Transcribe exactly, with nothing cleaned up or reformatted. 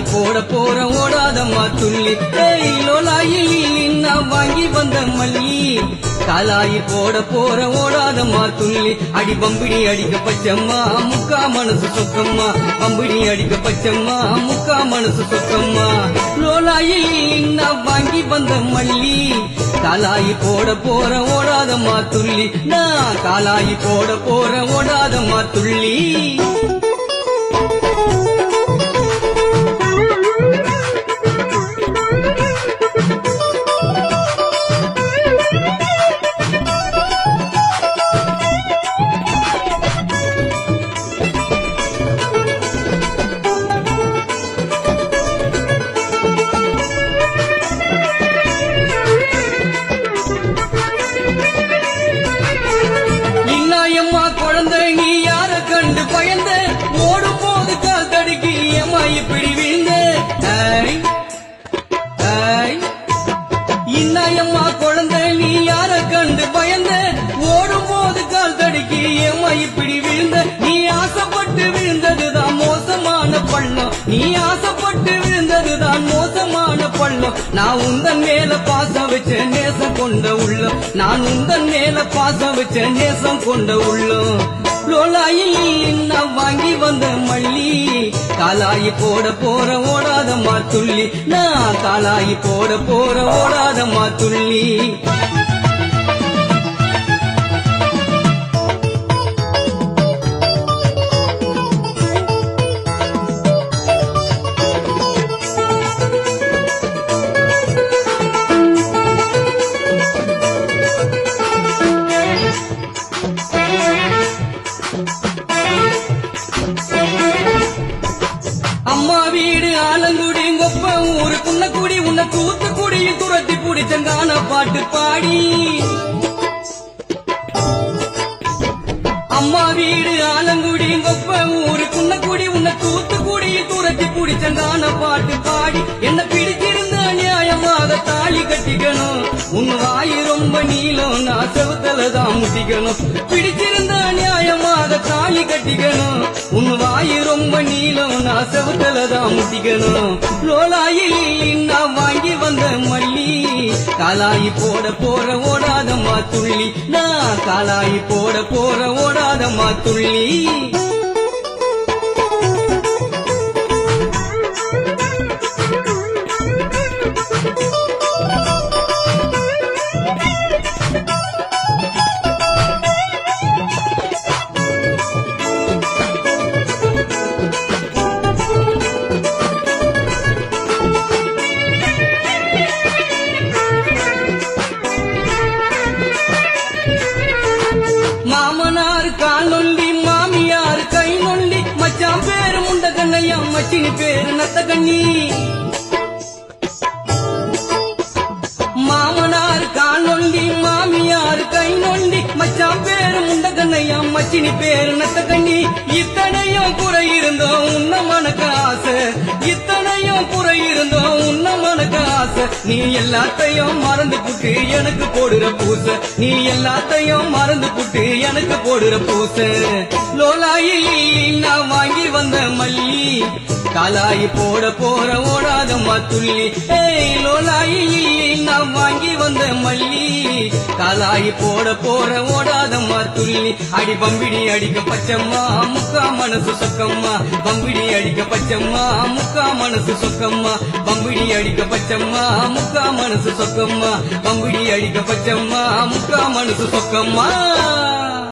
போட போற ஓடாதம்மா துள்ளி ஏய் லோலாயில் நான் வாங்கி வந்த மல்லி காலாயி போட போற ஓடாதம்மா துள்ளி அடி பம்பிடி அடிக்க பச்சம்மா முக்கா மனசு சொக்கம்மா பம்பிடி அடிக்க பச்சம்மா முக்கா மனசு சொக்கம்மா லோலாயில் நான் வாங்கி வந்த மல்லி காலாயி போட போற ஓடாதம்மா துள்ளி நான் காலாயி போட போற ஓடாதம்மா துள்ளி குழந்தை நீ யார கண்டு பயந்த ஓடும் போது கால் தடுக்கி ஏமா இப்படி வீழ்ந்த இன்னயம்மா குழந்தை நீ யார கண்டு பயந்த ஓடும் போது கால் தடுக்கி ஏமா இப்படி வீழ்ந்த நீ ஆசைப்பட்டு விழுந்ததுதான் மோசமான பள்ளம் நீ ஆசைப்பட்டு விழுந்ததுதான் மோசமான பள்ளம் நான் உந்தன் மேல பாசம் வச்ச நேசம் கொண்ட உள்ளம் நான் உந்தன் மேல பாசம் வச்ச நேசம் கொண்ட உள்ளம் லோலாயில் நான் வாங்கி வந்த மல்லி காலாயி போட போற ஓடாதம்மா துள்ளி நான் காலாயி போட போற ஓடாதம்மா துள்ளி அம்மா வீடு ஆலங்குடி கொப்ப ஊரு குன்னக்குடி உன்னை தூத்துக்குடியில் துரத்தி பிடிச்சங்கான பாட்டு பாடி அம்மா வீடு ஆலங்குடி கொப்ப ஊரு குன்னக்குடி உன்னை தூத்துக்குடியில் துரத்தி பிடிச்சங்கான பாட்டு பாடி என்ன பிடிச்சிருந்த நியாயமாக தாலி கட்டிக்கணும் உன் வாயு ரொம்ப நீளம் நான் செவத்தலதான் முட்டிக்கணும் பிடிச்சிருந்த நியாயமாக தாலி கட்டிக்கணும் உன் வாயு ரொம்ப நீளம் நான் செவத்தலதான் முட்டிக்கணும் லோலாயில் நான் வாங்கி வந்த மல்லி காலாயி போட போற ஓடாதம்மா துள்ளி நான் காலாயி போட போற ஓடாதம்மா துள்ளி மாமனார் கால் நொண்டி மாமியார் கை நொண்டி மச்சான் பேரு முண்ட கண்ணையா மச்சினி பேரு நத்த கண்ணி மாமனார் கால் நொண்டி மாமியார் கை நொண்டி மச்சான் பேரு முண்ட கண்ணையா மச்சினி பேரு நத்த கண்ணி இத்தனையும் குறை இருந்தோம் உன்ன மனக்கு ஆசை இத்தனையும் குறை இருந்தோம் உன்ன மனக்கு ஆசை நீ எல்லாத்தையும் மறந்து புட்டு எனக்கு போடுற பூச நீ எல்லாத்தையும் மறந்து புட்டு எனக்கு போடுற பூச லோலாயில் நான் வாங்கி வந்த மல்லி காலாயி போட போற ஓடாதம்மா துள்ளி ஏய் லோலாயில் நான் வாங்கி வந்த மல்லி காலாயி போட போற ஓடாதம்மா துள்ளி அடி பம்பிடி அடிக்க பச்சம்மா முக்கா மனசு சொக்கம்மா பம்பிடி அடிக்க பச்சம்மா முக்கா மனசு சொக்கம்மா பம்பிடி அடிக்க பச்சம்மா முக்கா மனசு சொக்கம்மா பம்பிடி அடிக்க பச்சம்மா முக்கா மனசு சொக்கம்மா